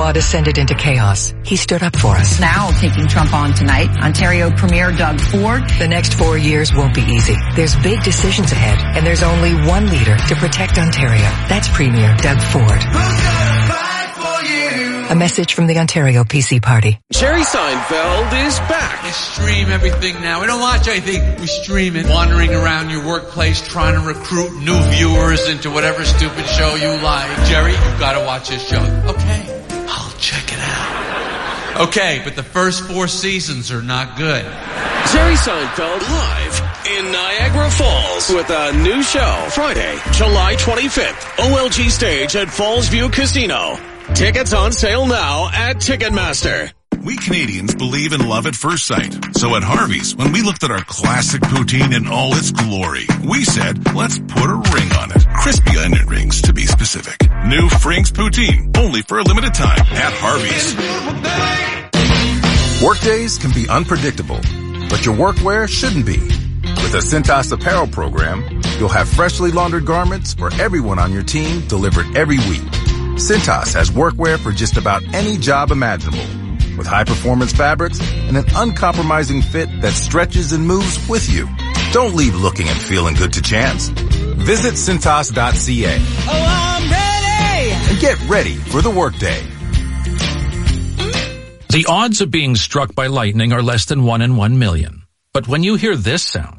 Ottawa descended into chaos, he stood up for us. Now taking Trump on tonight, Ontario Premier Doug Ford. The next 4 years won't be easy. There's big decisions ahead, and there's only one leader to protect Ontario. That's Premier Doug Ford. A message from the Ontario PC Party. Jerry Seinfeld is back. We stream everything now. We don't watch anything. We stream it. Wandering around your workplace trying to recruit new viewers into whatever stupid show you like. Jerry, you've got to watch this show. Okay, I'll check it out. Okay, but the first 4 seasons are not good. Jerry Seinfeld live in Niagara Falls with a new show. Friday, July 25th. OLG stage at Fallsview Casino. Tickets on sale now at Ticketmaster. We Canadians believe in love at first sight. So at Harvey's, when we looked at our classic poutine in all its glory, we said, let's put a ring on it. Crispy onion rings, to be specific. New Frings Poutine, only for a limited time at Harvey's. Workdays can be unpredictable, but your workwear shouldn't be. With a Cintas apparel program, you'll have freshly laundered garments for everyone on your team delivered every week. Cintas has workwear for just about any job imaginable, with high-performance fabrics and an uncompromising fit that stretches and moves with you. Don't leave looking and feeling good to chance. Visit Cintas.ca. Oh, I'm ready! And get ready for the workday. The odds of being struck by lightning are less than 1 in 1 million. But when you hear this sound,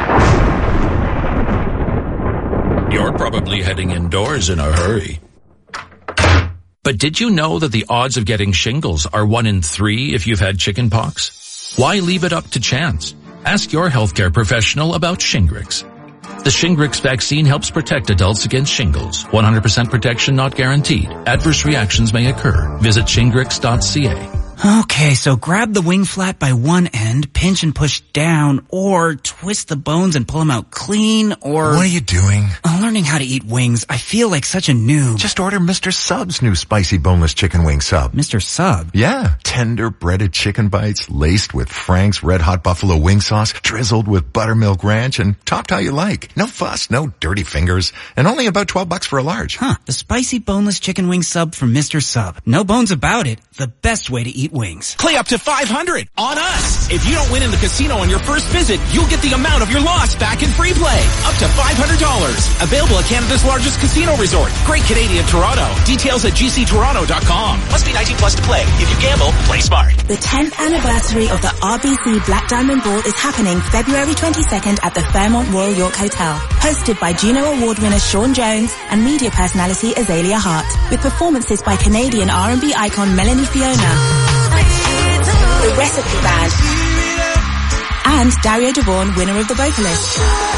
you're probably heading indoors in a hurry. But did you know that the odds of getting shingles are 1 in 3 if you've had chickenpox? Why leave it up to chance? Ask your healthcare professional about Shingrix. The Shingrix vaccine helps protect adults against shingles. 100% protection not guaranteed. Adverse reactions may occur. Visit shingrix.ca. Okay, so grab the wing flap by one end, pinch and push down, or twist the bones and pull them out clean, or... What are you doing? I'm learning how to eat wings. I feel like such a noob. Just order Mr. Sub's new spicy boneless chicken wing sub. Mr. Sub? Yeah. Tender breaded chicken bites laced with Frank's Red Hot Buffalo wing sauce, drizzled with buttermilk ranch, and topped how you like. No fuss, no dirty fingers, and only about $12 for a large. Huh. The spicy boneless chicken wing sub from Mr. Sub. No bones about it. The best way to eat wings. Play up to $500 on us. If you don't win in the casino on your first visit, you'll get the amount of your loss back in free play. Up to $500. Available at Canada's largest casino resort. Great Canadian Toronto. Details at gctoronto.com. Must be 19 plus to play. If you gamble, play smart. The 10th anniversary of the RBC Black Diamond Ball is happening February 22nd at the Fairmont Royal York Hotel. Hosted by Juno Award winner Sean Jones and media personality Azalea Hart. With performances by Canadian R&B icon Melanie Fiona. The Recipe Band, and Dario Devon, winner of The Vocalist.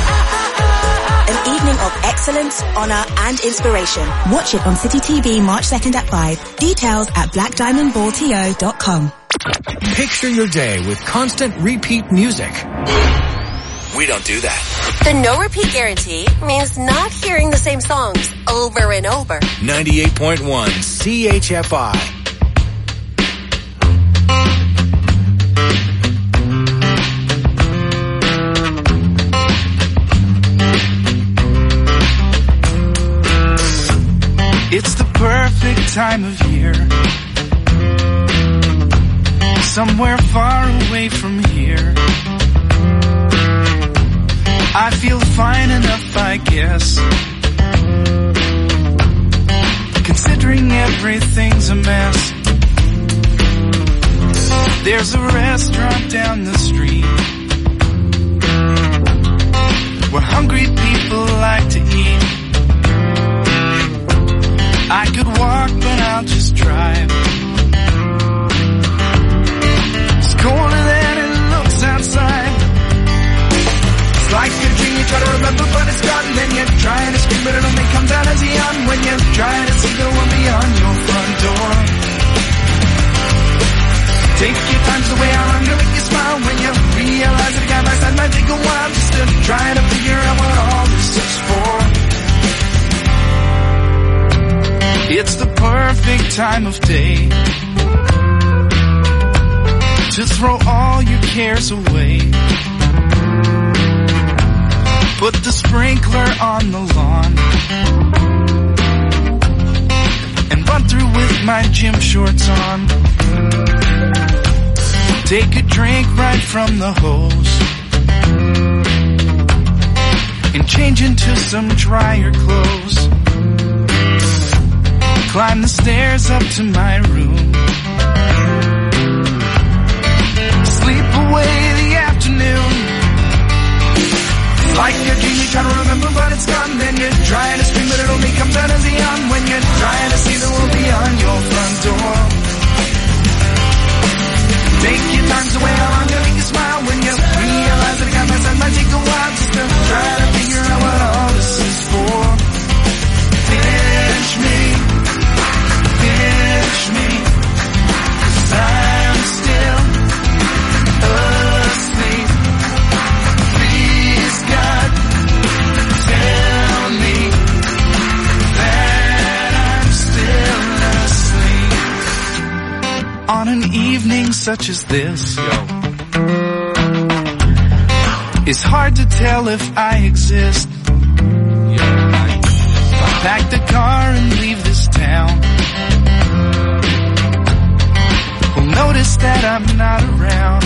An evening of excellence, honor, and inspiration. Watch it on City TV March 2nd at 5. Details at blackdiamondballto.com. Picture your day with constant repeat music. We don't do that. The no repeat guarantee means not hearing the same songs over and over. 98.1 CHFI. It's the perfect time of year. Somewhere far away from here. I feel fine enough, I guess. Considering everything's a mess. There's a restaurant down the street where hungry people like to eat. I could walk, but I'll just drive. It's colder than it looks outside. It's like a dream you try to remember, but it's gone. Then you're trying to scream, but it only comes out as a yawn when you're trying to see the one beyond your front door. Take your time, the way I wonder if you smile when you realize that a guy by side might take a while just to try to figure out what all this is for. It's the perfect time of day to throw all your cares away. Put the sprinkler on the lawn and run through with my gym shorts on. Take a drink right from the hose and change into some drier clothes. Climb the stairs up to my room. Sleep away the afternoon. Like a dream you try to remember but it's gone. Then you're trying to scream but it only comes out as a yawn. When you're trying to see the world beyond your front door. Take your time so way how long to make you smile. When you realize that it got myself might take a while just to try to figure out what all this is for. Pinch me, 'cause I'm still asleep. Please God, tell me that I'm still asleep. On an evening such as this, it's hard to tell if I exist. Pack the car and leave this town. Who'll notice that I'm not around?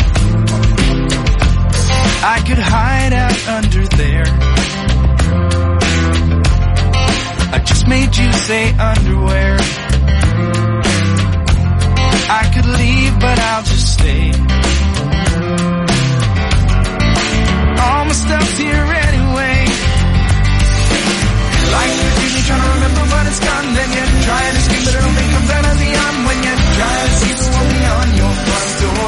I could hide out under there. I just made you say underwear. I could leave, but I'll just stay. All my stuff's here anyway. Like you're really trying to remember but it's gone. Then you're trying to scream but it only comes out as a yawn. When you're trying to see the world beyond your front door.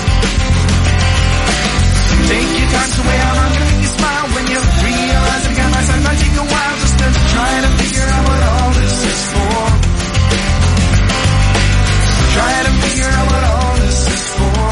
Take your time to weigh how long to make you smile. When you realize it got my side might take a while just to try to figure out what all this is for. Try to figure out what all this is for.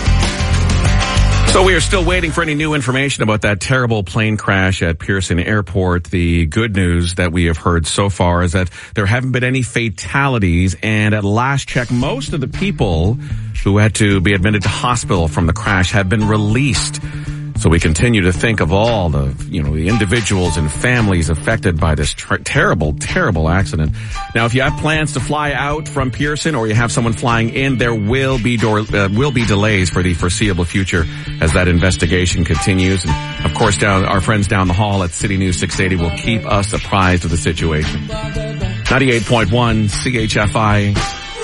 So we are still waiting for any new information about that terrible plane crash at Pearson Airport. The good news that we have heard so far is that there haven't been any fatalities, and at last check, most of the people who had to be admitted to hospital from the crash have been released. So we continue to think of all the, the individuals and families affected by this terrible, terrible accident. Now, if you have plans to fly out from Pearson or you have someone flying in, there will be delays for the foreseeable future as that investigation continues. And of course, our friends down the hall at City News 680 will keep us apprised of the situation. 98.1 CHFI.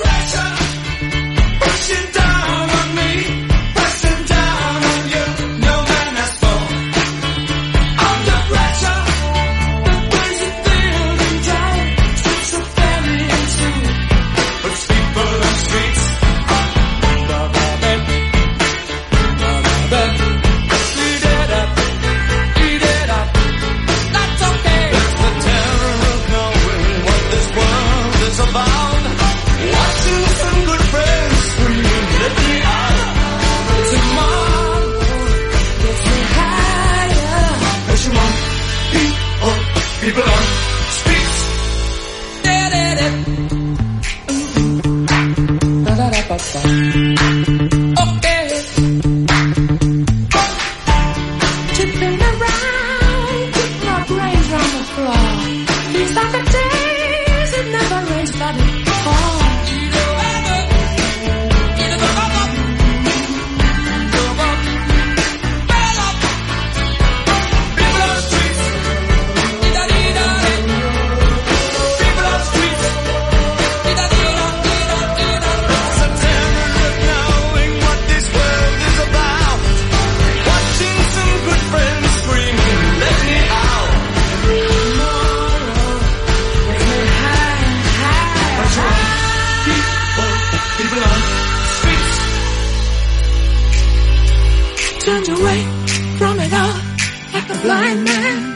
Turned away from it all like a blind man.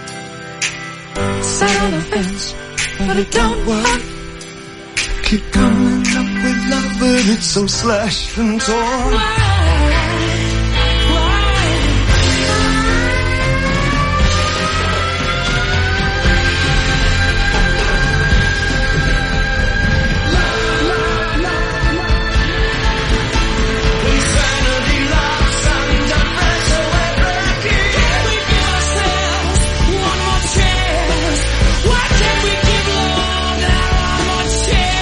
Sat on the fence, but it don't work. Keep coming up with love, but it's so slashed and torn. Why can't we give love now one more chance?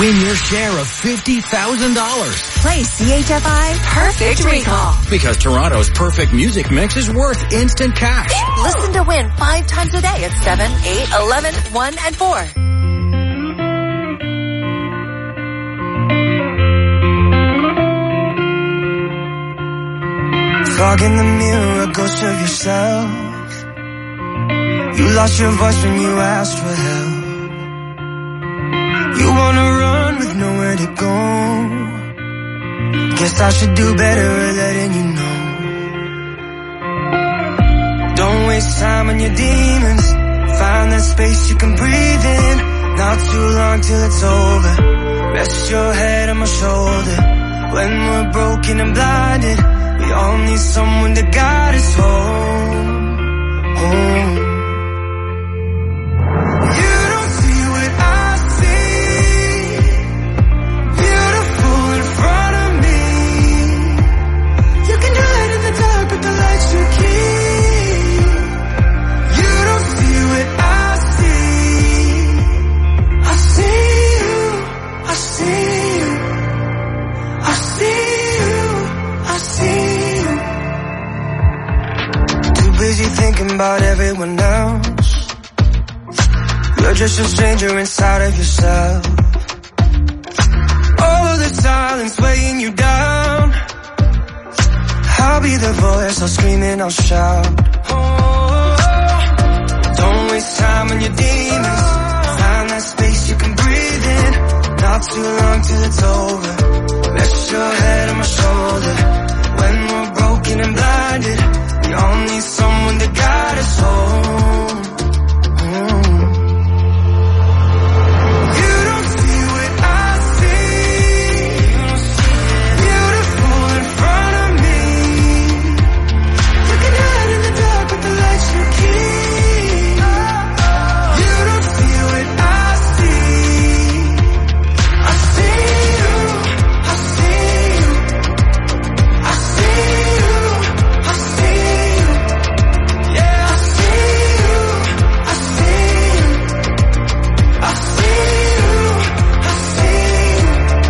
Win your share of $50,000. Play CHFI Perfect Recall. Because Toronto's perfect music mix is worth instant cash. Listen to win 5 times a day at 7, 8, 11, 1, and 4. Fog in the mirror, a ghost of yourself. You lost your voice when you asked for help. You wanna run with nowhere to go. Guess I should do better at letting you know. Don't waste time on your demons. Find that space you can breathe in. Not too long till it's over. Rest your head on my shoulder. When we're broken and blinded, we all need someone to guide us home, home. You don't see what I see. Beautiful in front of me. You can hide in the dark with the lights you keep. You don't see what I see. I see you. I see you. I see you. I see you. Too busy thinking about everyone else. You're just a stranger inside of yourself. All of the silence weighing you down. I'll be the voice, I'll scream and I'll shout. Oh, don't waste time on your demons. Find that space you can breathe in. Not too long till it's over. Rest your head on my shoulder. When we're broken and blinded, we all need someone to guide us home. You don't see what I see. Beautiful in front of me. You can hide in the dark with the lights you keep. You don't see what I see. I see you. I see you. I see you. I see you. Yeah, I see you. I see you. I see you. I see you.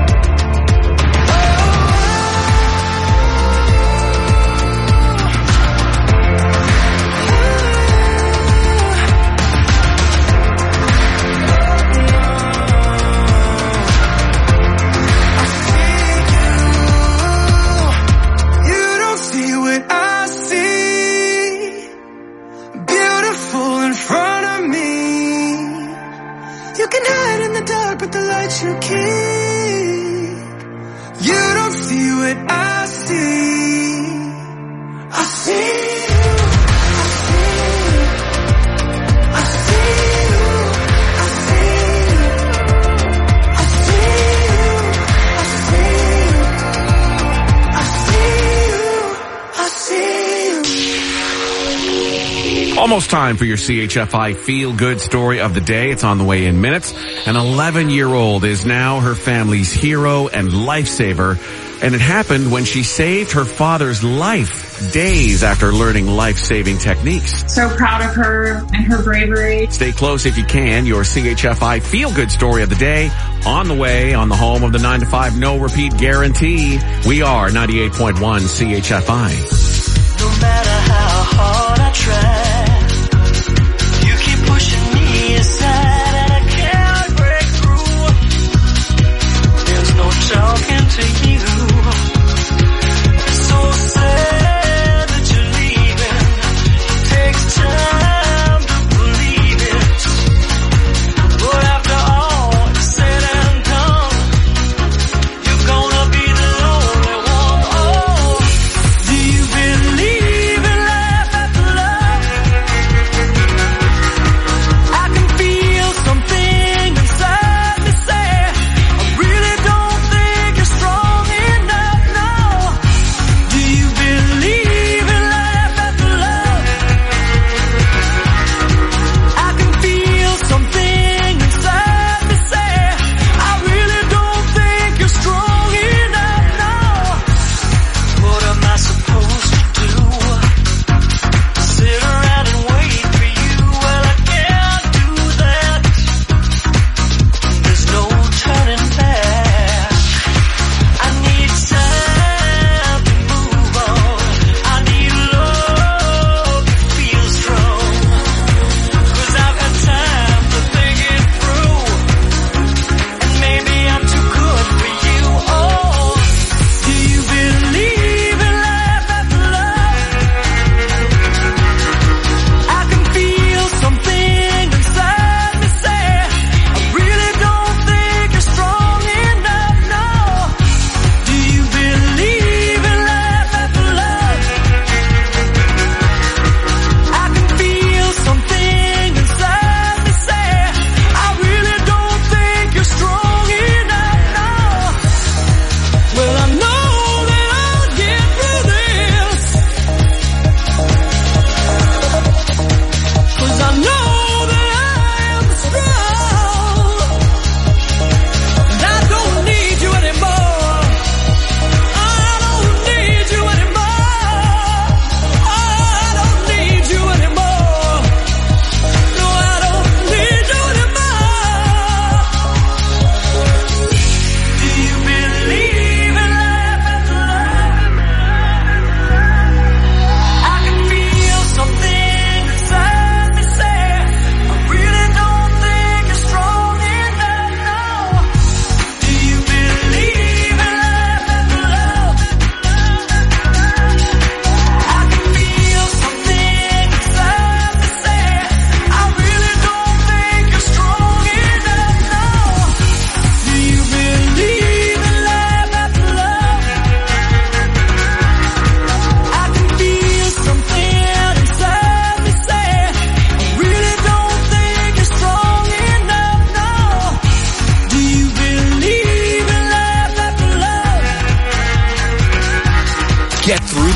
You don't see what I see. Beautiful in front of me. You can hide in the dark with the lights you keep. You don't see what I see. I see you. I see you. I see you. I see you. I see you. I see you. I see you. Almost time for your CHFI feel-good story of the day. It's on the way in minutes. An 11-year-old is now her family's hero and lifesaver, and it happened when she saved her father's life days after learning life-saving techniques. So proud of her and her bravery. Stay close if you can. Your CHFI feel-good story of the day on the way on the home of the 9 to 5 no repeat guarantee. We are 98.1 CHFI. No matter how hard I try, you keep pushing me aside and I can't break through. There's no talking to you. It's so sad that you're leaving. It takes time to believe it. But after all is said and done, you're gonna be the lonely one. Oh, do you believe it?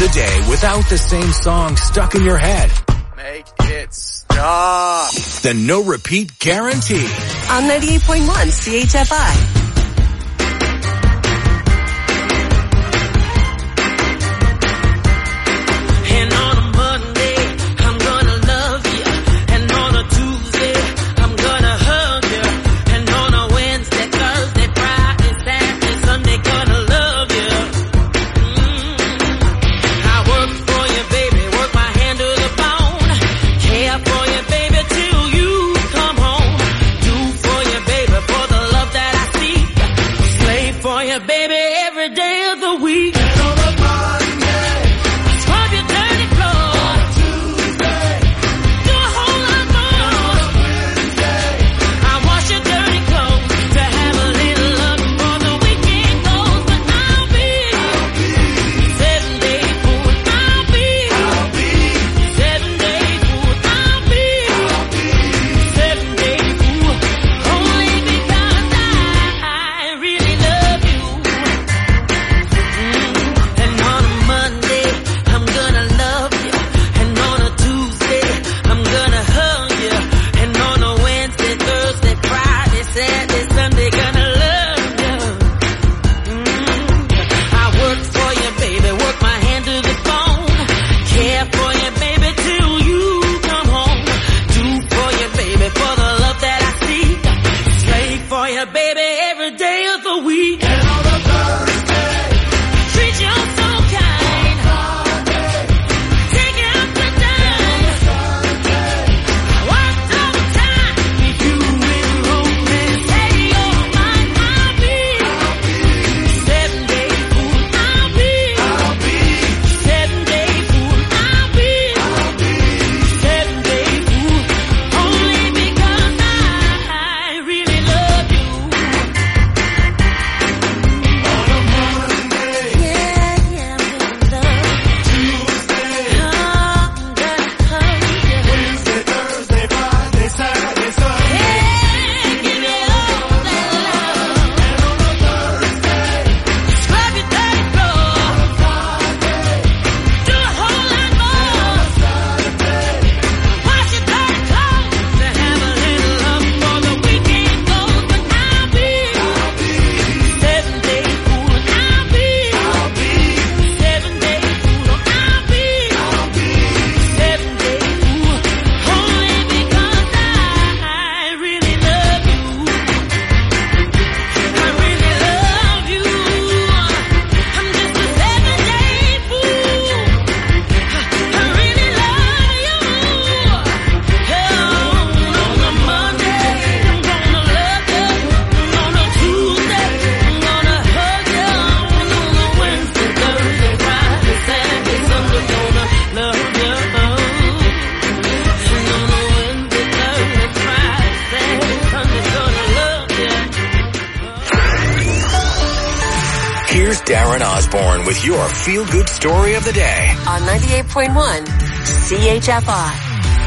the day without the same song stuck in your head. Make it stop. The no repeat guarantee. On 98.1 CHFI. Here's Darren Osborne with your feel-good story of the day. On 98.1 CHFI.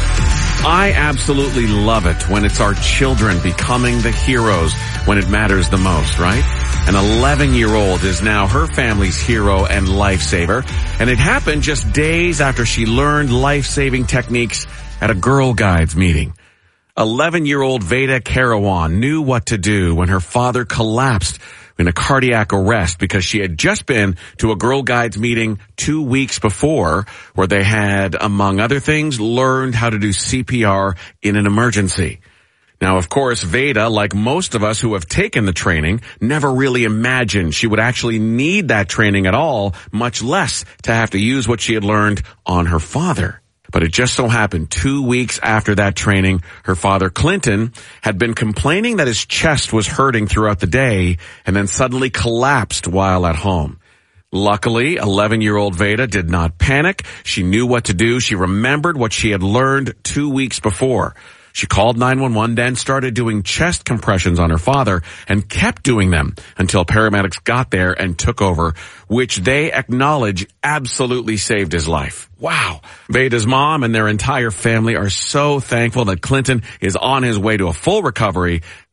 I absolutely love it when it's our children becoming the heroes when it matters the most, right? An 11-year-old is now her family's hero and lifesaver, and it happened just days after she learned life-saving techniques at a Girl Guides meeting. 11-year-old Veda Karawan knew what to do when her father collapsed in a cardiac arrest because she had just been to a Girl Guides meeting 2 weeks before where they had, among other things, learned how to do CPR in an emergency. Now, of course, Veda, like most of us who have taken the training, never really imagined she would actually need that training at all, much less to have to use what she had learned on her father. But it just so happened 2 weeks after that training, her father, Clinton, had been complaining that his chest was hurting throughout the day and then suddenly collapsed while at home. Luckily, 11-year-old Veda did not panic. She knew what to do. She remembered what she had learned 2 weeks before. She called 911, then started doing chest compressions on her father and kept doing them until paramedics got there and took over, which they acknowledge absolutely saved his life. Wow. Veda's mom and their entire family are so thankful that Clinton is on his way to a full recovery,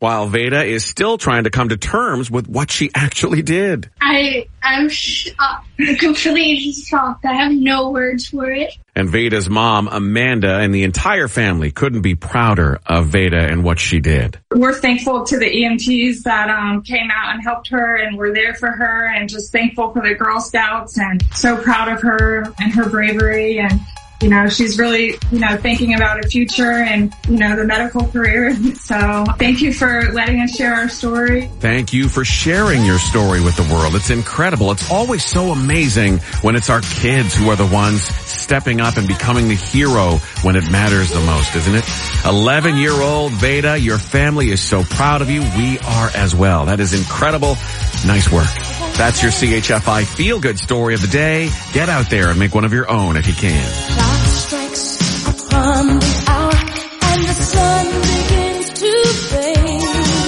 while Veda is still trying to come to terms with what she actually did. I'm shocked. Completely shocked. I have no words for it. And Veda's mom, Amanda, and the entire family couldn't be prouder of Veda and what she did. We're thankful to the EMTs that came out and helped her and were there for her, and just thankful for the Girl Scouts, and so proud of her and her bravery. And she's really, thinking about her future and, the medical career. So thank you for letting us share our story. Thank you for sharing your story with the world. It's incredible. It's always so amazing when it's our kids who are the ones stepping up and becoming the hero when it matters the most, isn't it? 11-year-old Veda, your family is so proud of you. We are as well. That is incredible. Nice work. That's your CHFI Feel Good Story of the day. Get out there and make one of your own if you can. Clock strikes upon the hour and the sun begins to fade.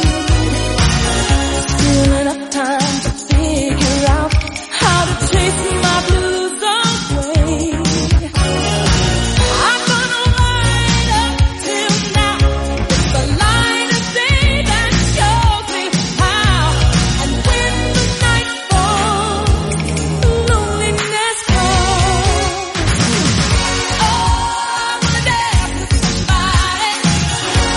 Still enough time to figure out how to chase my blues away. I'm gonna ride up till now with the light of day that shows me how. And when the night falls, loneliness calls. Oh, I wanna dance with somebody.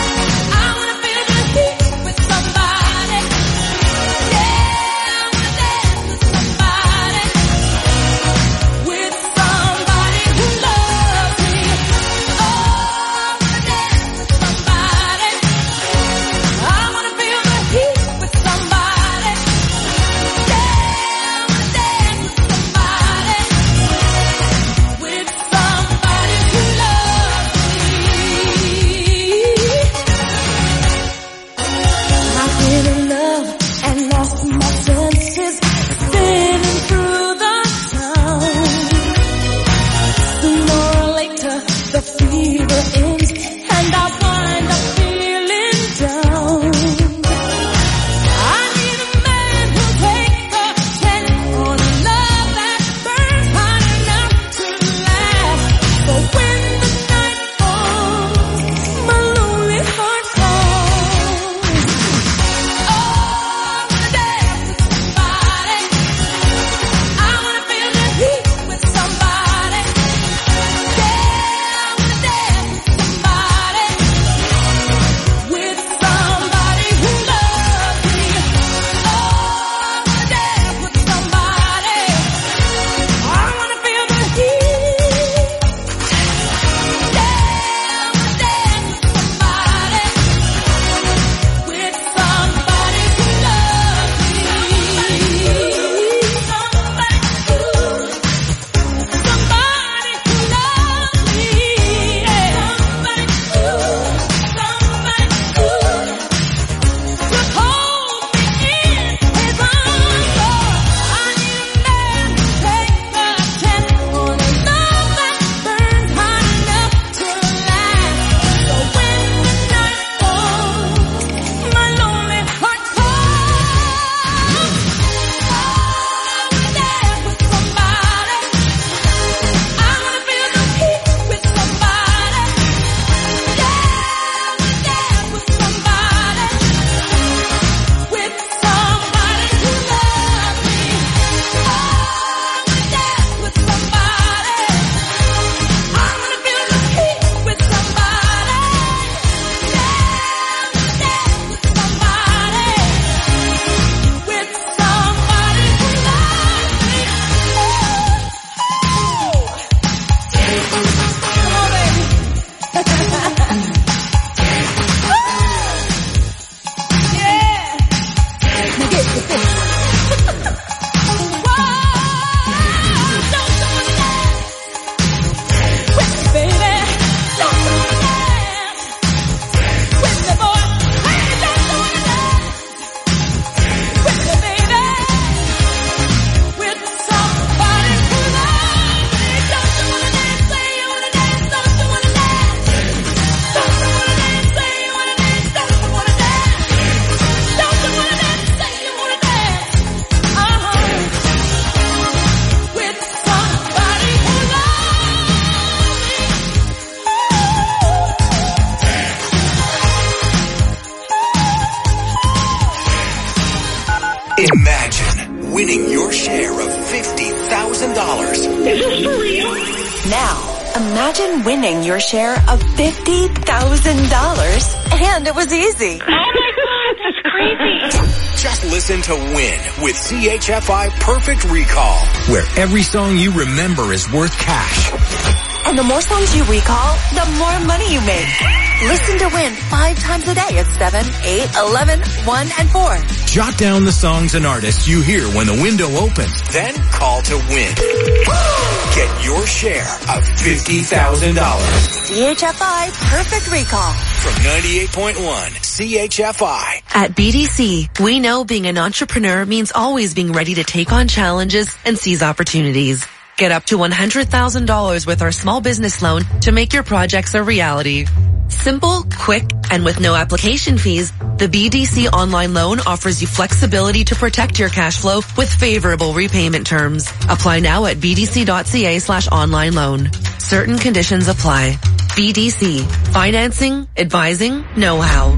Imagine winning your share of $50,000. Is this for real? Now, imagine winning your share of $50,000 and it was easy. Oh my God, that's crazy. Just listen to Win with CHFI Perfect Recall, where every song you remember is worth cash. And the more songs you recall, the more money you make. Listen to Win 5 times a day at 7, 8, 11, 1, and 4. Jot down the songs and artists you hear when the window opens. then call to win. Get your share of $50,000. CHFI Perfect Recall. From 98.1 CHFI. At BDC, we know being an entrepreneur means always being ready to take on challenges and seize opportunities. Get up to $100,000 with our small business loan to make your projects a reality. Simple, quick, and with no application fees, the BDC online loan offers you flexibility to protect your cash flow with favorable repayment terms. Apply now at bdc.ca/online loan. Certain conditions apply. BDC. Financing, advising, know-how.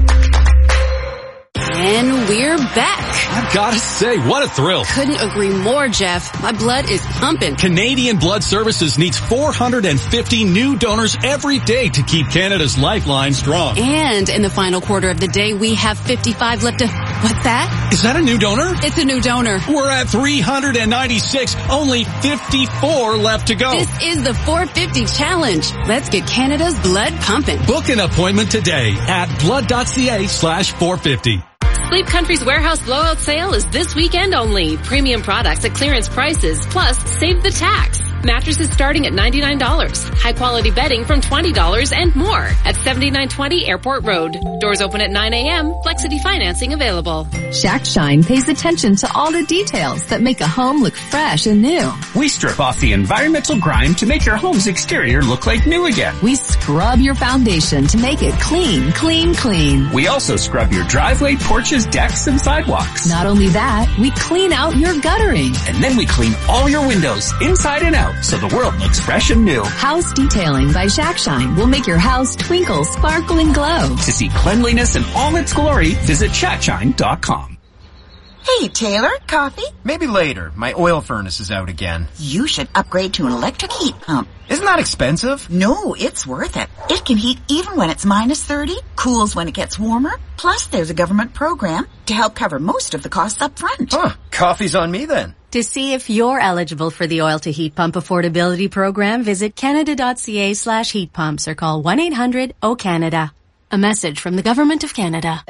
And we're back. I've got to say, what a thrill. Couldn't agree more, Jeff. My blood is pumping. Canadian Blood Services needs 450 new donors every day to keep Canada's lifeline strong. And in the final quarter of the day, we have 55 left to... What's that? Is that a new donor? It's a new donor. We're at 396. Only 54 left to go. This is the 450 challenge. Let's get Canada's blood pumping. Book an appointment today at blood.ca/450. Sleep Country's warehouse blowout sale is this weekend only. Premium products at clearance prices, plus save the tax. Mattresses starting at $99. High quality bedding from $20 and more at 7920 Airport Road. Doors open at 9 a.m. Flexity financing available. Shack Shine pays attention to all the details that make a home look fresh and new. We strip off the environmental grime to make your home's exterior look like new again. We scrub your foundation to make it clean, clean, clean. We also scrub your driveway, porches, decks, and sidewalks. Not only that, we clean out your guttering. And then we clean all your windows inside and out so the world looks fresh and new. House Detailing by Shack Shine will make your house twinkle, sparkle, and glow. To see cleanliness in all its glory, visit shackshine.com. Hey, Taylor, coffee? Maybe later. My oil furnace is out again. You should upgrade to an electric heat pump. Isn't that expensive? No, it's worth it. It can heat even when it's minus 30, cools when it gets warmer. Plus, there's a government program to help cover most of the costs up front. Huh, coffee's on me then. To see if you're eligible for the Oil to Heat Pump Affordability Program, visit canada.ca/heat pumps or call 1-800-O-CANADA. A message from the Government of Canada.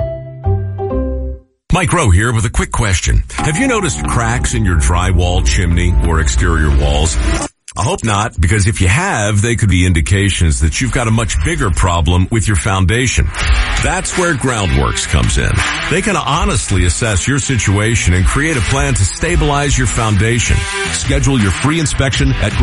Mike Rowe here with a quick question. Have you noticed cracks in your drywall, chimney, or exterior walls? I hope not, because if you have, they could be indications that you've got a much bigger problem with your foundation. That's where Groundworks comes in. They can honestly assess your situation and create a plan to stabilize your foundation. Schedule your free inspection at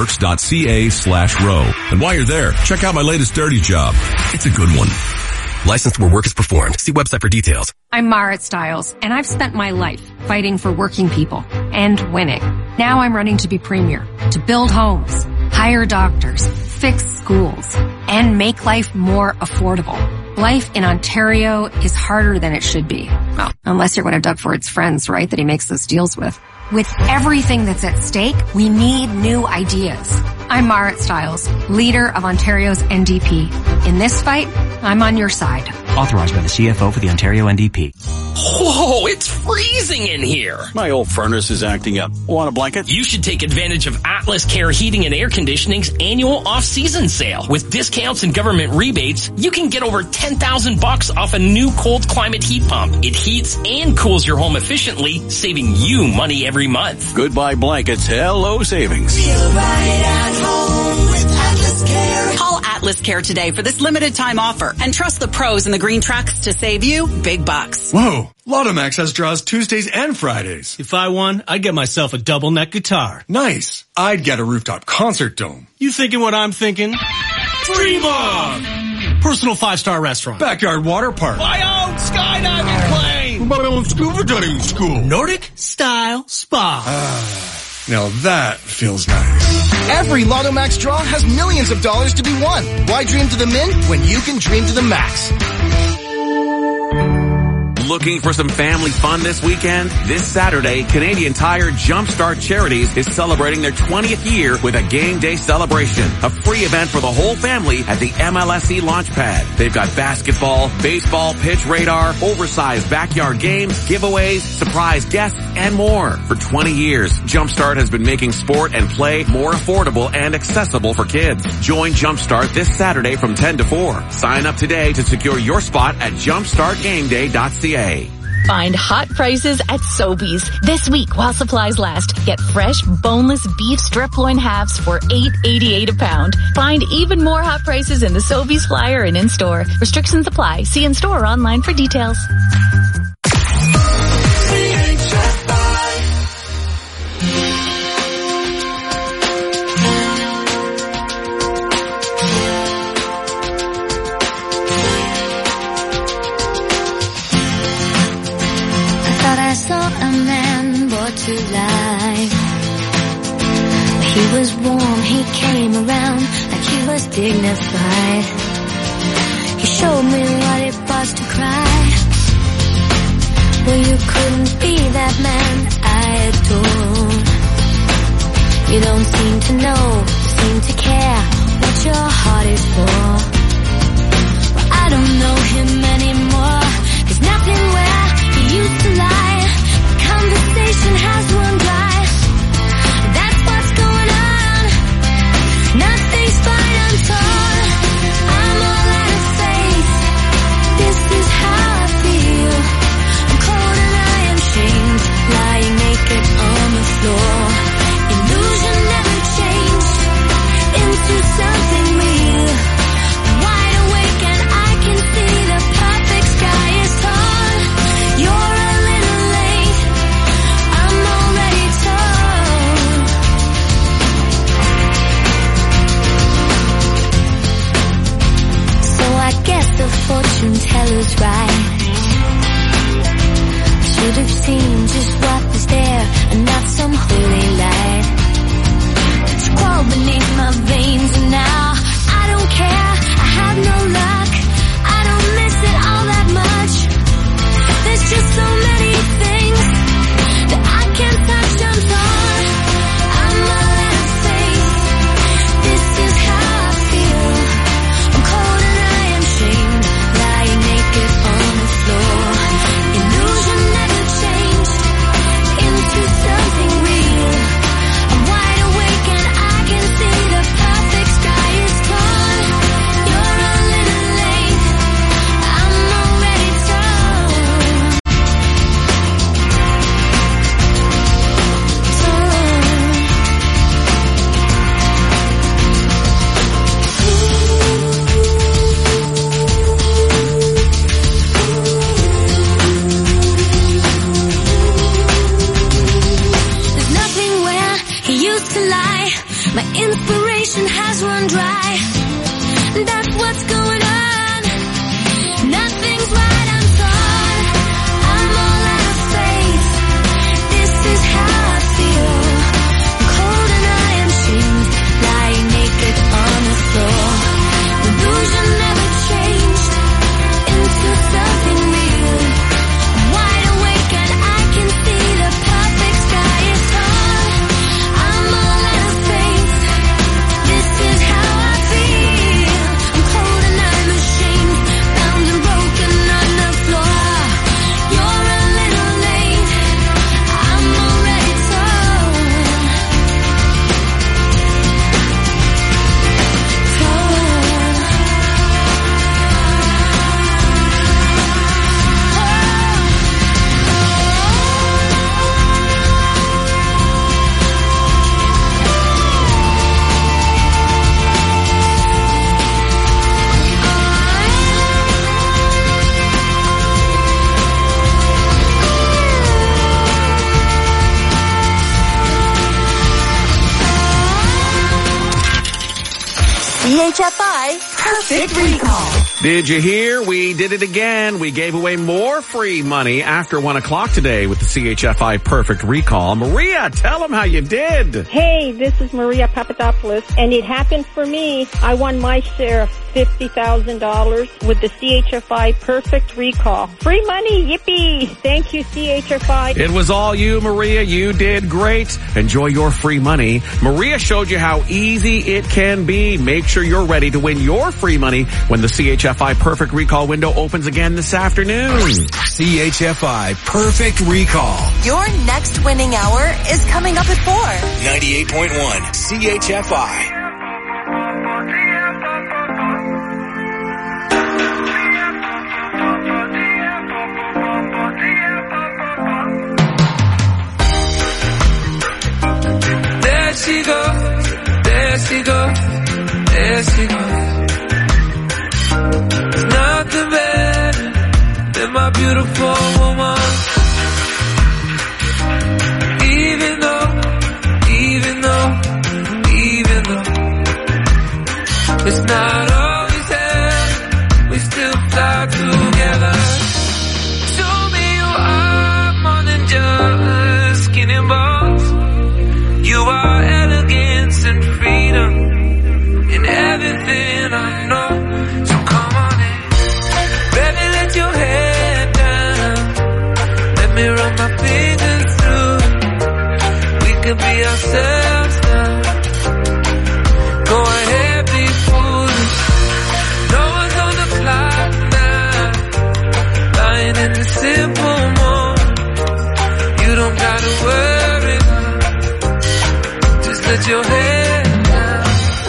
groundworks.ca/row. And while you're there, check out my latest dirty job. It's a good one. Licensed where work is performed. See website for details. I'm Marit Stiles, and I've spent my life fighting for working people and winning. Now I'm running to be premier, to build homes, hire doctors, fix schools, and make life more affordable. Life in Ontario is harder than it should be. Well, unless you're one of Doug Ford's friends, right, that he makes those deals with. With everything that's at stake, we need new ideas. I'm Marit Stiles, leader of Ontario's NDP. In this fight, I'm on your side. Authorized by the CFO for the Ontario NDP. Whoa, it's freezing in here. My old furnace is acting up. Want a blanket? You should take advantage of Atlas Care Heating and Air Conditioning's annual off-season sale. With discounts and government rebates, you can get over $10,000 off a new cold climate heat pump. It heats and cools your home efficiently, saving you money every month. Goodbye blankets. Hello savings. Feel right at home with Atlas Care. Call Atlas Care today for this limited time offer and trust the pros in the green trucks to save you big bucks. Whoa, Lotomax has draws Tuesdays and Fridays. If I won, I'd get myself a double neck guitar. Nice. I'd get a rooftop concert dome. You thinking what I'm thinking? Fremont! Personal 5-star restaurant. Backyard water park. My own skydiving plane! My own scuba diving school. Nordic style spa. Now that feels nice. Every Lotomax draw has millions of dollars to be won. Why dream to the min when you can dream to the max? Looking for some family fun this weekend? This Saturday, Canadian Tire Jumpstart Charities is celebrating their 20th year with a game day celebration. A free event for the whole family at the MLSE launch pad. They've got basketball, baseball, pitch radar, oversized backyard games, giveaways, surprise guests, and more. For 20 years, Jumpstart has been making sport and play more affordable and accessible for kids. Join Jumpstart this Saturday from 10 to 4. Sign up today to secure your spot at jumpstartgameday.ca. Find hot prices at Sobeys. This week while supplies last, get fresh boneless beef strip loin halves for $8.88 a pound. Find even more hot prices in the Sobeys flyer and in-store. Restrictions apply. See in-store or online for details. To life. He was warm, he came around like he was dignified. He showed me what it was to cry. Well, you couldn't be that man I adore. You don't seem to know, seem to care what your heart is for. Well, I don't know him anymore. There's nothing where he used to lie. Conversation has run dry. That's what's going on. Nothing's fine, I'm torn. I'm all out of faith. This is how I feel. I'm cold and I am shamed, lying naked on the floor. Illusion never changed into something real. I'm wide awake and I can see the perfect sky is torn. You're a little late. I'm already torn. So I guess the fortune teller's right. I should have seen just what was there and not some holy light. It's crawled beneath my veins and now I don't care. I have no luck. I don't miss it all that much. There's just so many things that I can't touch. I'm torn. I'm all out of faith. This is how I feel. I'm cold and I am shamed, lying naked on the floor. Illusion never changed into something real. I'm wide awake and I can see the perfect sky is torn. You're a little late. I'm already torn. There's nothing where he used to lie. My inspiration has run dry. That's what's going on. Nothing's right, I'm torn. I'm all out of faith. This is how I feel. I'm cold and I am shamed, lying naked on the floor. Illusion never changed into something real. I'm wide awake and I can see the perfect sky is torn. I'm all out of faith. This is how I feel. I'm cold and I'm ashamed, bound and broken on the floor. You're a little late. I'm already torn. CHFI Perfect Recall. Did you hear? We did it again. We gave away more free money after 1 o'clock today with the CHFI Perfect Recall. Maria, tell them how you did. Hey, this is Maria Papadopoulos, and it happened for me. I won my share of $50,000 with the CHFI Perfect Recall. Free money, yippee! Thank you, CHFI. It was all you, Maria. You did great. Enjoy your free money. Maria showed you how easy it can be. Make sure you're ready to win your free money when the CHFI Perfect Recall window opens again this afternoon. CHFI Perfect Recall. Your next winning hour is coming up at 4. 98.1 CHFI. There she goes, there she goes, there she goes. There's nothing better than my beautiful woman. Even though it's not always there, we still fly together. Show me you are more than just skin and bones. You are elegance and freedom in everything I know. So come on in, baby, let your head down. Let me run my fingers through. We can be ourselves now. Go ahead, be foolish. No one's on the clock now. Lying in the simple moment. You don't gotta worry. Just let your head down.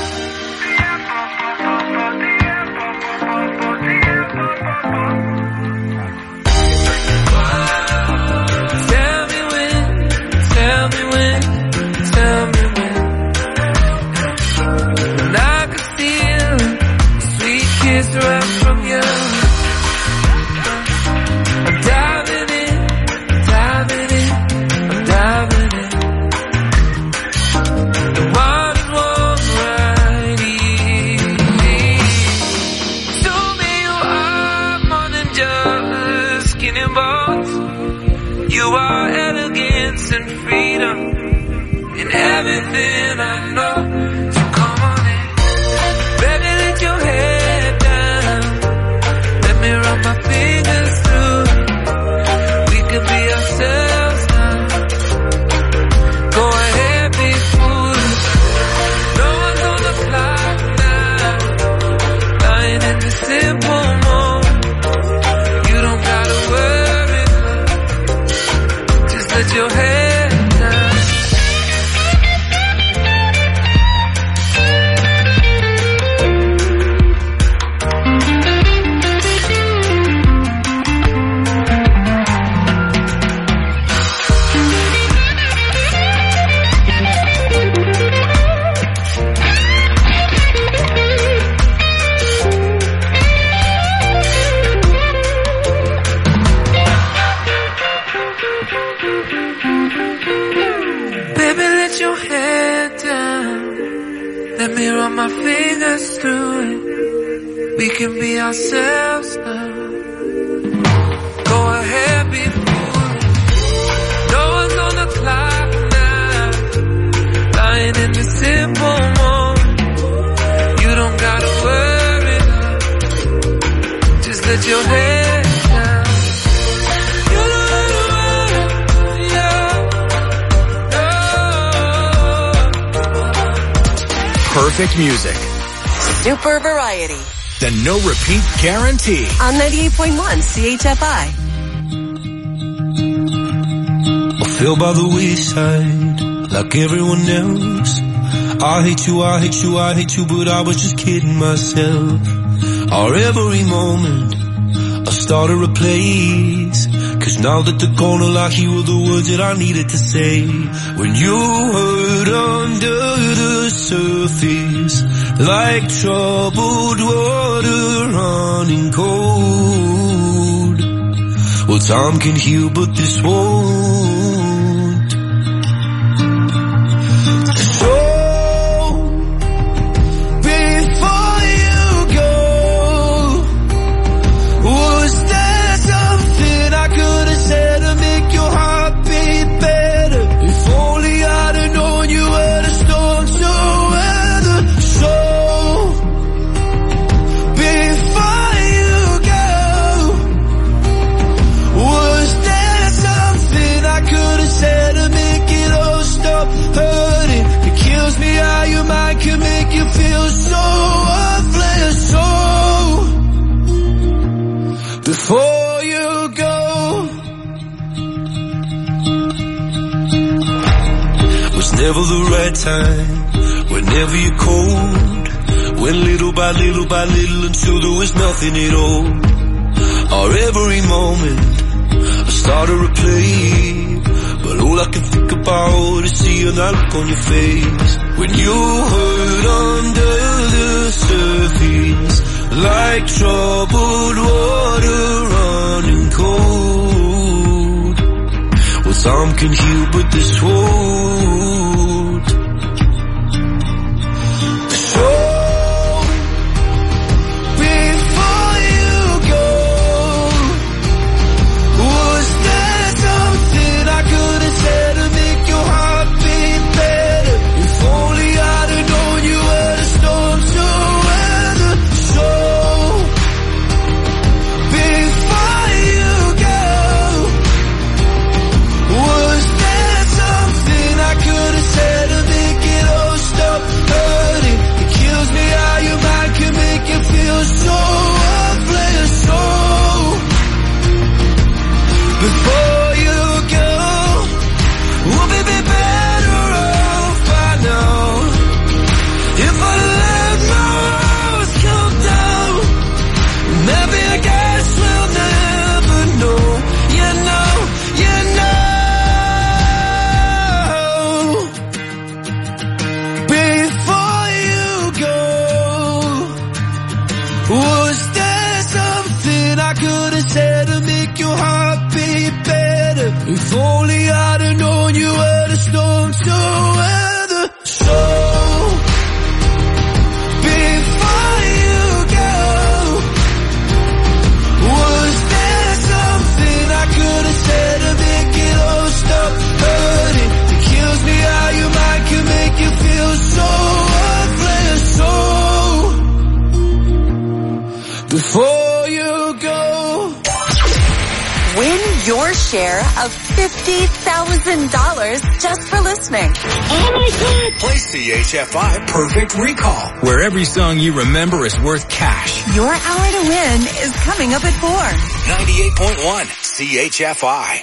Tell me when, tell me when, tell me when. And I can feel a sweet kiss right from you. I'm diving in, diving in, I'm diving in. The water's warm right here. Show me you are more than just skin and bones. You are elegance and freedom in everything I know. So come on in, baby, let your head down. Let me run my fingers through. We can be ourselves now. Go ahead, be foolish. No one's on the clock now. Lying in the simple moment. You don't gotta worry. Just let your head down. Baby, let your head down. Let me run my fingers through it. We can be ourselves now. Go ahead, be foolish. No one's on the clock now. Lying in the simple moment. You don't gotta worry. Just let your head down. You don't gotta worry. Perfect music. Super variety. The no repeat guarantee. On 98.1 CHFI. I fell by the wayside like everyone else. I hate you, I hate you, I hate you, but I was just kidding myself. Our every moment I started a place. Cause now that they're gone, all I hear were the words that I needed to say. When you hurt under the surface, like troubled water running cold. Well, time can heal, but this won't. So, before you go, never the right time, whenever you're cold. Went little by little by little until there was nothing at all. Or every moment I start to replay, but all I can think about is seeing that look on your face. When you hurt under the surface, like troubled water running cold. Well, some can heal, but this won't. So, before you go, was there something I could have said to make your heart beat better? If only I'd have known you were the storm to weather. So, before you go, was there something I could have said to make it all stop hurting? It kills me how your mind can make you feel so worthless. So, before you go, would we be better off by now? If I let my walls come down, maybe I guess we'll never know. You know, you know. Before you go, was there something I could have said to make your heart beat better? If only I'd have known you were the storm to weather. So, before you go, was there something I could have said to make it all stop hurting? It kills me how your mind can make you feel so worthless. So, before you go. Win your share of $50,000 just for listening. Oh my God! Play CHFI Perfect Recall, where every song you remember is worth cash. Your hour to win is coming up at 4. 98.1 CHFI.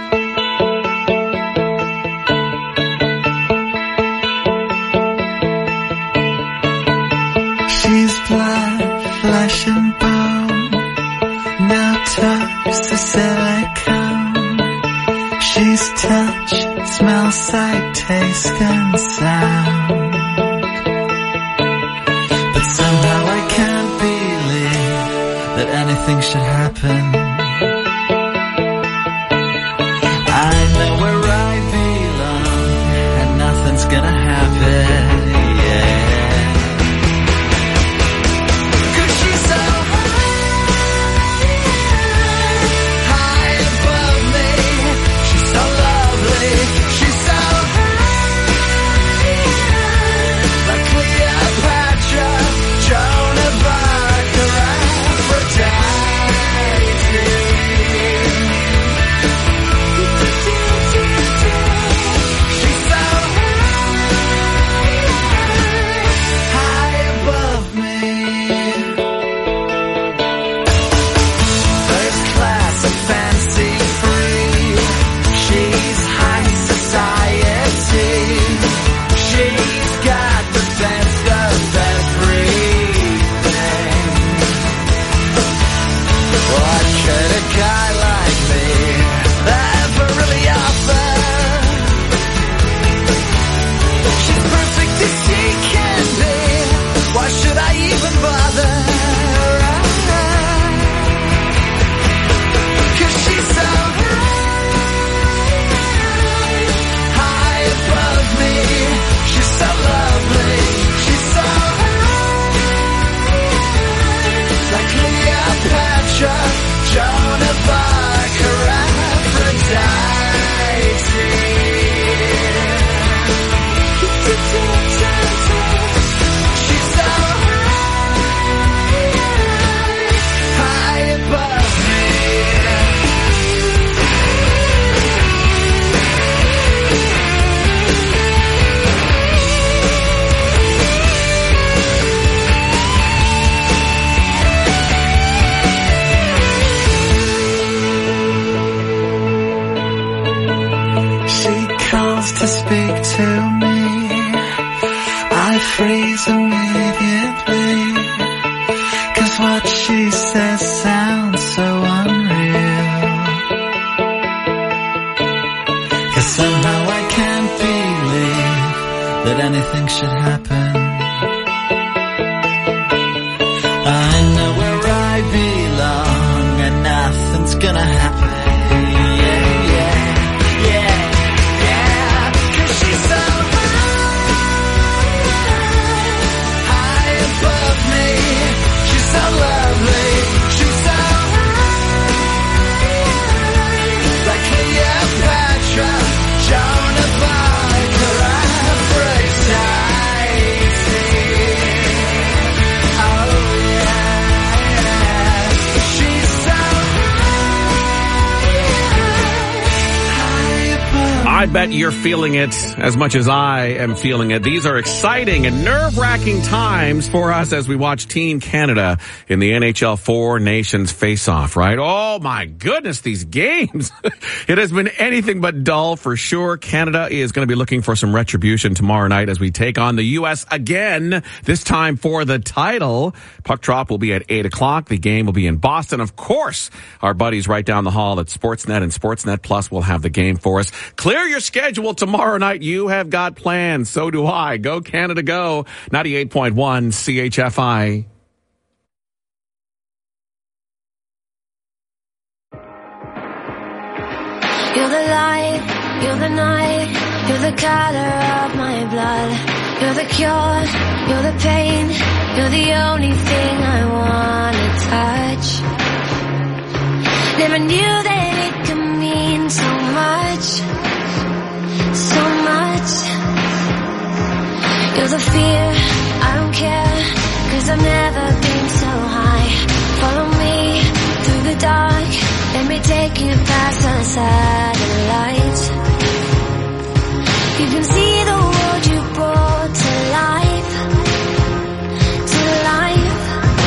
She's blood, flesh and bone, no toes or silicone. She's touch, smell, sight, taste and sound. But somehow I can't believe that anything should happen. I know where I belong and nothing's gonna happen. Somehow I can't believe that anything should happen. I know where I belong and nothing's gonna happen. I bet you're feeling it as much as I am feeling it. These are exciting and nerve-wracking times for us as we watch Team Canada in the NHL Four Nations face-off, right? Oh my goodness, these games. It has been anything but dull for sure. Canada is going to be looking for some retribution tomorrow night as we take on the U.S. again, this time for the title. Puck drop will be at 8 o'clock. The game will be in Boston. Of course, our buddies right down the hall at Sportsnet and Sportsnet Plus will have the game for us. Clear your schedule tomorrow night. You have got plans. So do I. Go Canada, go. 98.1 CHFI. You're the light, you're the night, you're the color of my blood. You're the cure, you're the pain, you're the only thing I wanna touch. Never knew that it could mean so much. So much. You're the fear, I don't care, 'cause I've never been so high. Follow me through the dark, let me take you past the satellites. You can see the world you brought to life. To life.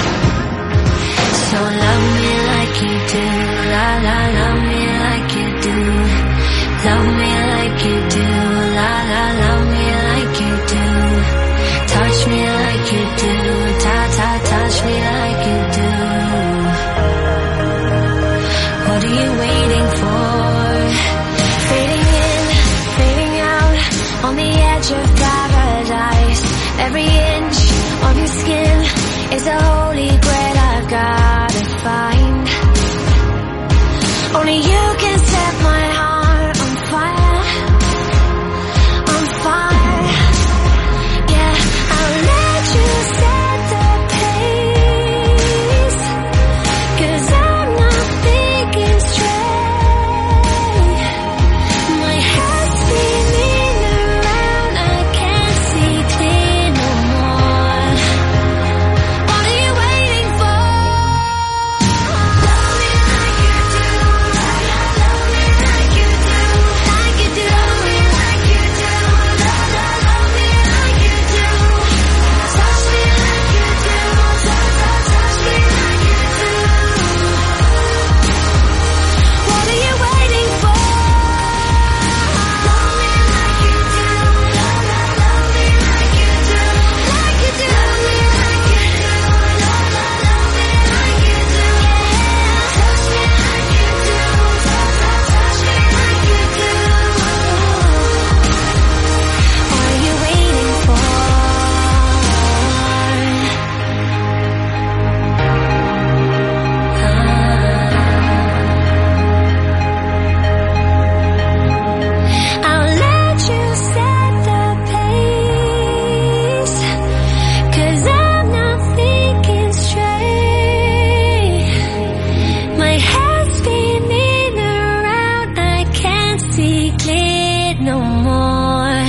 So love me like you do, la la, love me like you do. Love me like you do, la la, love me like you do. Touch me like you do, ta ta, touch me like you do. What are you waiting for? Fading in, fading out, on the edge of paradise. Every inch of your skin is a holy grail I've gotta find. Only you can set my heart on fire, on fire. Yeah, I'll let you set the pace, 'cause I'm not thinking straight. My head's spinning around, I can't see clear no more. What are you waiting for? Love me like you do, love me like you do, like you do. Love me like you do, love me like you do. Touch me like you do, touch me like you do. What are you waiting for? Love me like you do, love me like you do, like you do. Love me like you do, love me like you do. Touch me like you do, touch me like you do. What are you waiting for? I'll let you set the pace, 'cause I'm not thinking straight. My head's spinning around, I can't see clear no more.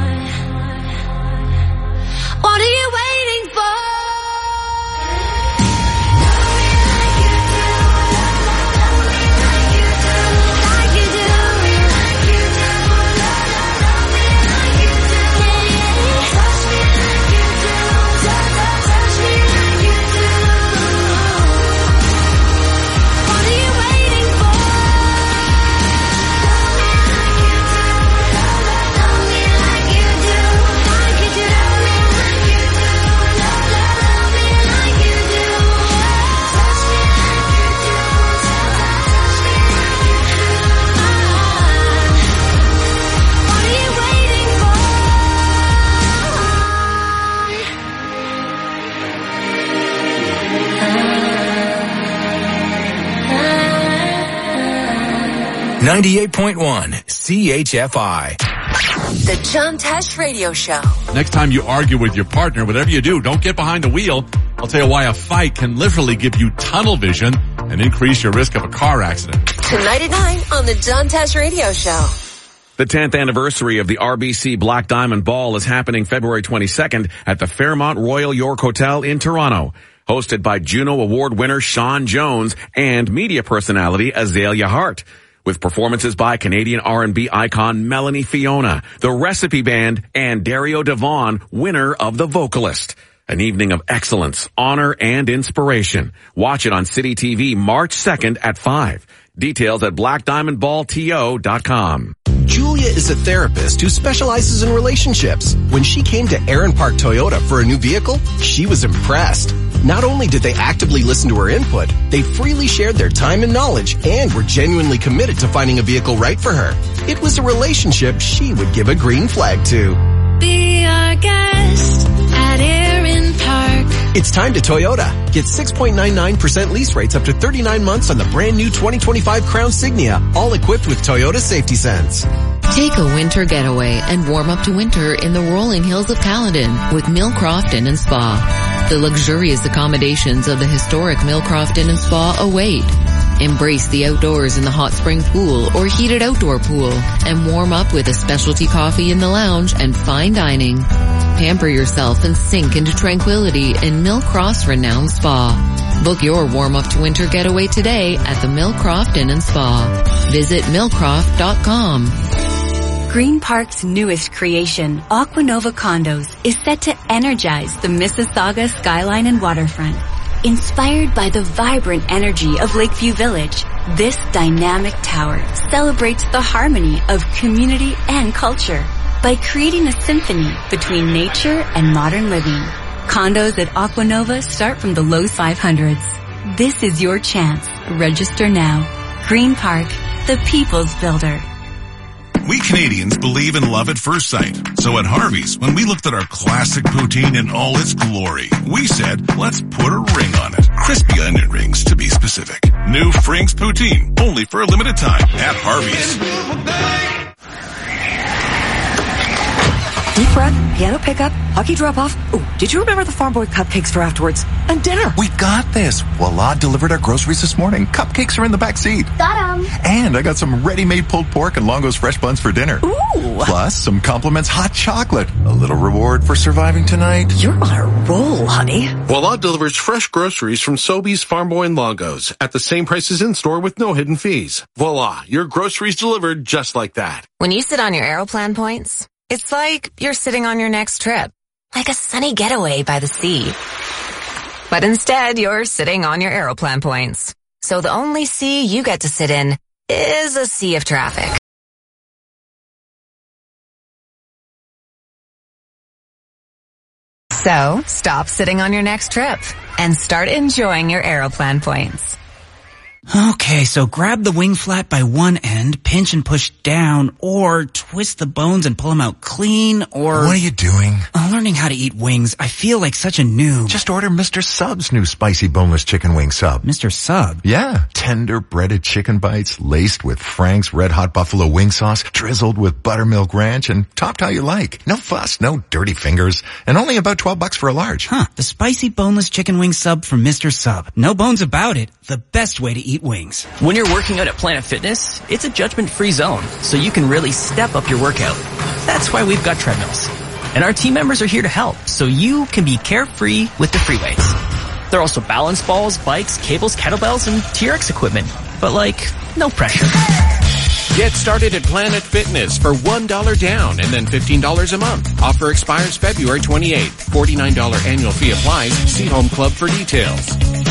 What are you waiting for? Like you do, like you do, love me like you do. Touch me like you do, touch me like you do. What are you waiting for? Love me like you do, love 98.1 CHFI. The John Tesh Radio Show. Next time you argue with your partner, whatever you do, don't get behind the wheel. I'll tell you why a fight can literally give you tunnel vision and increase your risk of a car accident. Tonight at 9 on the John Tesh Radio Show. The 10th anniversary of the RBC Black Diamond Ball is happening February 22nd at the Fairmont Royal York Hotel in Toronto. Hosted by Juno Award winner Sean Jones and media personality Azalea Hart. With performances by Canadian R&B icon Melanie Fiona, The Recipe Band, and Dario Devon, winner of The Vocalist. An evening of excellence, honor, and inspiration. Watch it on City TV March 2nd at 5. Details at blackdiamondballto.com. Julia is a therapist who specializes in relationships. When she came to Aaron Park Toyota for a new vehicle, she was impressed. Not only did they actively listen to her input, they freely shared their time and knowledge and were genuinely committed to finding a vehicle right for her. It was a relationship she would give a green flag to. Be our guest at Aaron Park. It's time to Toyota. Get 6.99% lease rates up to 39 months on the brand new 2025 Crown Signia, all equipped with Toyota Safety Sense. Take a winter getaway and warm up to winter in the rolling hills of Caledon with Millcroft Inn and Spa. The luxurious accommodations of the historic Millcroft Inn and Spa await. Embrace the outdoors in the hot spring pool or heated outdoor pool and warm up with a specialty coffee in the lounge and fine dining. Pamper yourself and sink into tranquility in Millcroft's renowned spa. Book your warm-up to winter getaway today at the Millcroft Inn and Spa. Visit millcroft.com. Green Park's newest creation, Aquanova Condos, is set to energize the Mississauga skyline and waterfront. Inspired by the vibrant energy of Lakeview Village, this dynamic tower celebrates the harmony of community and culture by creating a symphony between nature and modern living. Condos at Aquanova start from the low 500s. This is your chance. Register now. Green Park, the people's builder. We Canadians believe in love at first sight. So at Harvey's, when we looked at our classic poutine in all its glory, we said, let's put a ring on it. Crispy onion rings, to be specific. New Frank's Poutine, only for a limited time at Harvey's. Deep breath, piano pickup, hockey drop-off. Ooh, did you remember the Farm Boy cupcakes for afterwards? And dinner. We got this. Voila delivered our groceries this morning. Cupcakes are in the back seat. Got 'em. And I got some ready-made pulled pork and Longo's fresh buns for dinner. Ooh. Plus some compliments hot chocolate. A little reward for surviving tonight. You're on a roll, honey. Voila delivers fresh groceries from Sobeys, Farm Boy, and Longo's at the same prices in-store with no hidden fees. Voila, your groceries delivered just like that. When you sit on your Aeroplan points, it's like you're sitting on your next trip, like a sunny getaway by the sea. But instead, you're sitting on your Aeroplan points. So the only sea you get to sit in is a sea of traffic. So stop sitting on your next trip and start enjoying your Aeroplan points. Okay, so grab the wing flap by one end, pinch and push down, or twist the bones and pull them out clean, or... What are you doing? Learning how to eat wings. I feel like such a noob. Just order Mr. Sub's new spicy boneless chicken wing sub. Mr. Sub? Yeah. Tender breaded chicken bites laced with Frank's Red Hot Buffalo wing sauce, drizzled with buttermilk ranch, and topped how you like. No fuss, no dirty fingers, and only about $12 for a large. Huh. The spicy boneless chicken wing sub from Mr. Sub. No bones about it. The best way to eat wings. When you're working out at Planet Fitness, it's a judgment-free zone, so you can really step up your workout. That's why we've got treadmills. And our team members are here to help, so you can be carefree with the free weights. There are also balance balls, bikes, cables, kettlebells, and TRX equipment. But no pressure. Get started at Planet Fitness for $1 down and then $15 a month. Offer expires February 28th. $49 annual fee applies. See Home Club for details.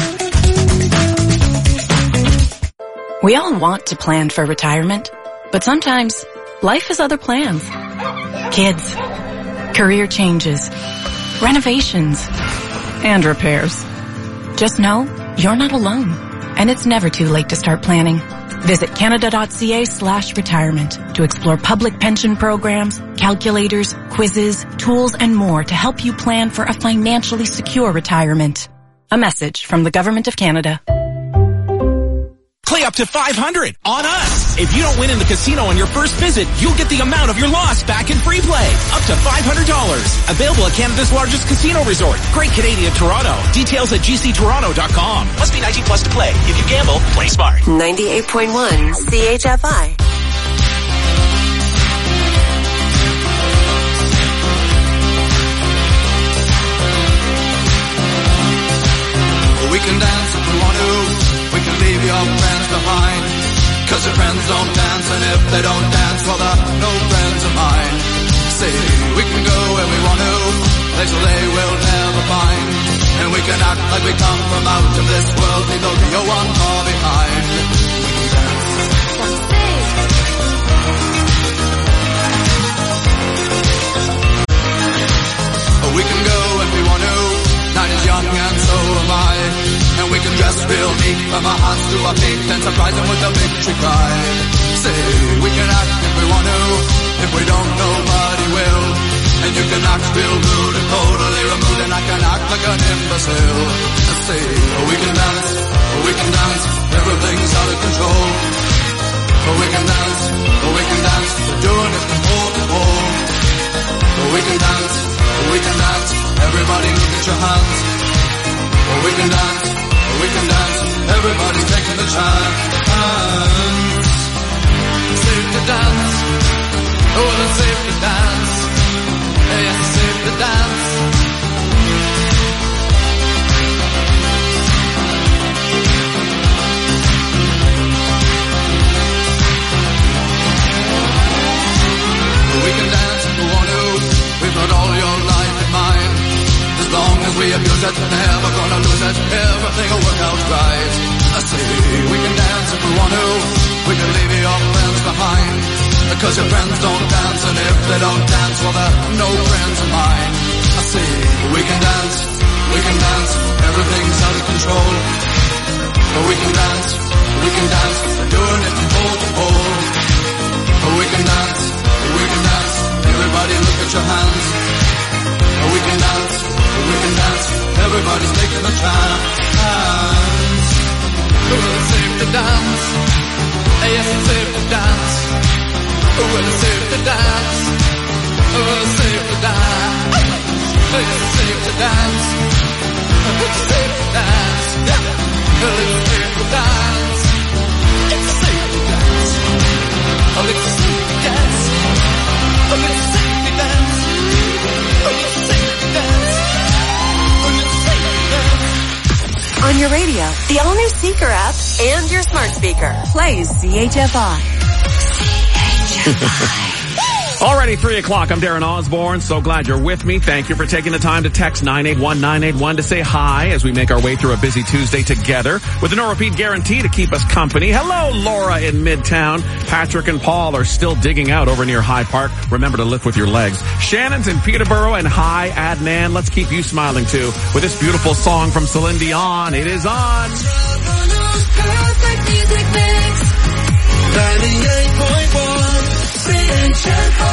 We all want to plan for retirement, but sometimes life has other plans. Kids, career changes, renovations, and repairs. Just know you're not alone, and it's never too late to start planning. Visit canada.ca/retirement to explore public pension programs, calculators, quizzes, tools, and more to help you plan for a financially secure retirement. A message from the Government of Canada. Play up to $500 on us. If you don't win in the casino on your first visit, you'll get the amount of your loss back in free play. Up to $500. Available at Canada's largest casino resort. Great Canadian Toronto. Details at gctoronto.com. Must be 19 plus to play. If you gamble, play smart. 98.1 CHFI. We can dance if we want to. We can leave your friends behind. 'Cause your friends don't dance, and if they don't dance, well, they're no friends of mine. See, we can go where we want to, places they will never find. And we can act like we come from out of this world, leave the real one far behind. We can dance. We can go if we want to. Night is young and so am I. And we can dress real neat from our hearts to our feet and surprise them with a victory cry. Say, we can act if we want to. If we don't, nobody will. And you can act real rude and totally removed, and I can act like an imbecile. Let's say, we can dance, everything's out of control. We can dance, we're doing it from pole to pole. We can dance, everybody look at your hands. We can dance, everybody's taking the chance. Safe to dance, oh, it's safe to dance. Yes, it's safe to dance. We can dance if we want to. We've got all your life in mind. As long as we abuse it, never gonna lose it. Everything will work out right. I say we can dance if we want to. We can leave your friends behind. Because your friends don't dance, and if they don't dance, well, they're no friends of mine. I say we can dance, everything's out of control. But we can dance, we're doing it from pole to pole. But we can dance, everybody look at your hands. But we can dance, everybody's taking a chance. Well, it's safe to dance, yes, it's safe to dance. Well, it's safe to dance, well, it's safe to dance. It's safe to dance, it's safe to dance. Yeah, well, it's safe to dance, it's safe to dance. Oh, it's safe to dance, oh, it's safe to dance, oh, it's safe to dance, oh, it's safe to dance. On your radio, the all-new Seeker app, and your smart speaker. Plays CHFI. Already 3 o'clock. I'm Darren Osborne. So glad you're with me. Thank you for taking the time to text 981-981 to say hi as we make our way through a busy Tuesday together with a no repeat guarantee to keep us company. Hello, Laura in Midtown. Patrick and Paul are still digging out over near High Park. Remember to lift with your legs. Shannon's in Peterborough, and hi, Adnan. Let's keep you smiling too with this beautiful song from Celine Dion. It is on. Perfect music mix. 98.1 CHFI.